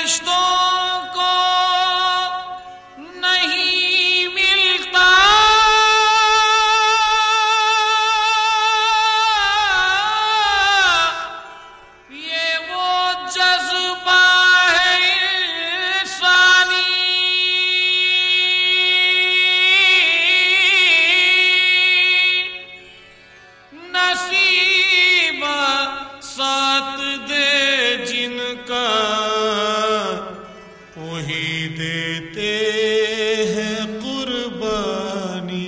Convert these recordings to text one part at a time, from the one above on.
फरिश्तों को नहीं मिलता, ये वो जज्बा है इंसानी। नसीब साथ दे जिनका, वही देते हैं कुर्बानी।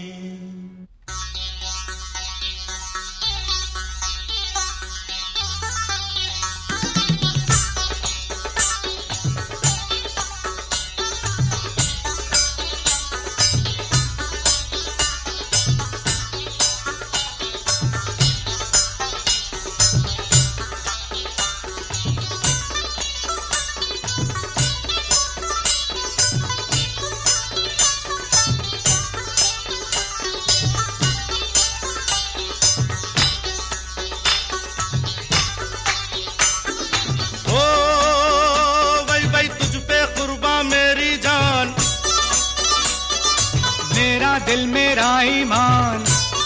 मेरा दिल मेरा ईमान,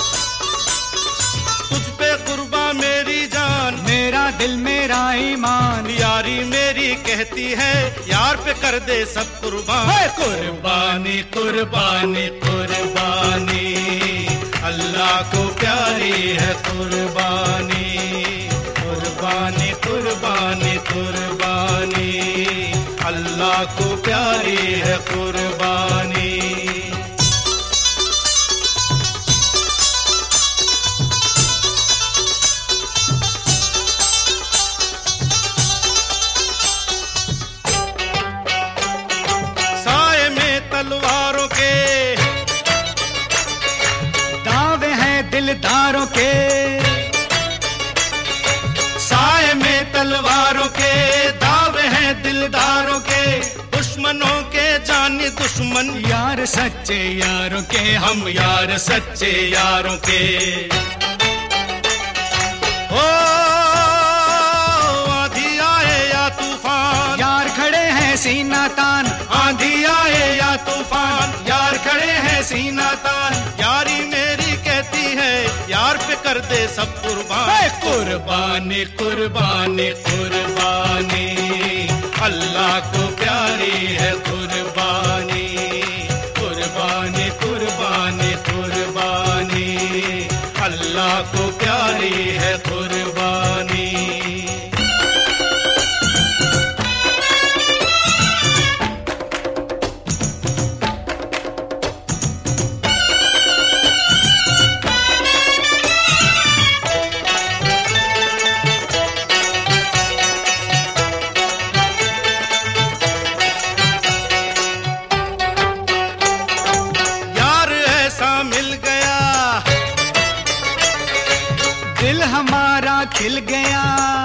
तुझ पे कुर्बा मेरी जान, मेरा दिल मेरा ईमान। यारी मेरी कहती है यार पे कर दे सब कुर्बान। कुर्बानी कुर्बानी कुर्बानी, अल्लाह को प्यारी है कुर्बानी। कुर्बानी कुर्बानी कुर्बानी, अल्लाह को प्यारी है कुर्बानी। साए में तलवारों के दावे हैं दिलदारों के, साए में तलवारों के दावे हैं दिलदारों के। दुश्मनों के जानी दुश्मन यार सच्चे यारों के, हम यार सच्चे यारों के। ओ आंधी आए या तूफान, यार खड़े हैं सीना तान। आंधी आए या तूफान, यार खड़े हैं सीना तान। यारी मेरी कहती है यार पे कर दे सब कुर्बान। कुर्बानी कुर्बानी कुर्बानी, अल्लाह को प्यारी है कुर्बानी। कुर्बानी कुर्बानी कुर्बानी, अल्लाह को प्यारी है कुर्बानी। दिल हमारा खिल गया,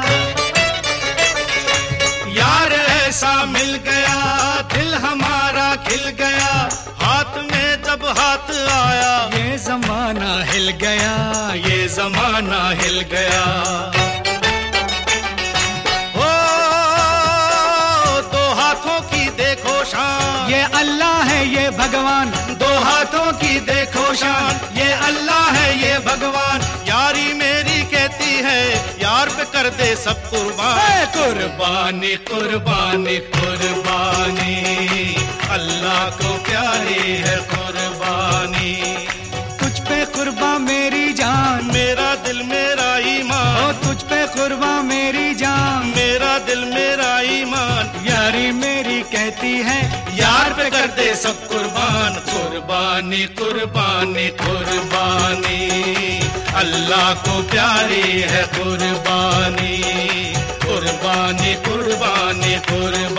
यार ऐसा मिल गया। दिल हमारा खिल गया, हाथ में जब हाथ आया ये जमाना हिल गया, ये जमाना हिल गया। ओ दो हाथों की देखो शान, ये अल्लाह है ये भगवान। दो हाथों की देखो शान, ये अल्लाह है ये भगवान। यारी मेरी कहती है यार पे कर दे सब कुर्बान। कुर्बानी कुर्बानी कुर्बानी, अल्लाह को प्यारी है कुर्बानी। तुझ पे कुर्बा मेरी जान, मेरा दिल मेरा ईमान। ओ तुझ पे कुर्बा मेरी जान, मेरा दिल मेरा ईमान। यारी मेरी कहती है यार पे कर दे सब कुर्बान। कुर्बानी कुर्बानी कुर्बानी, अल्लाह को प्यारी है कुर्बानी। कुर्बानी कुर्बानी कुर्बानी।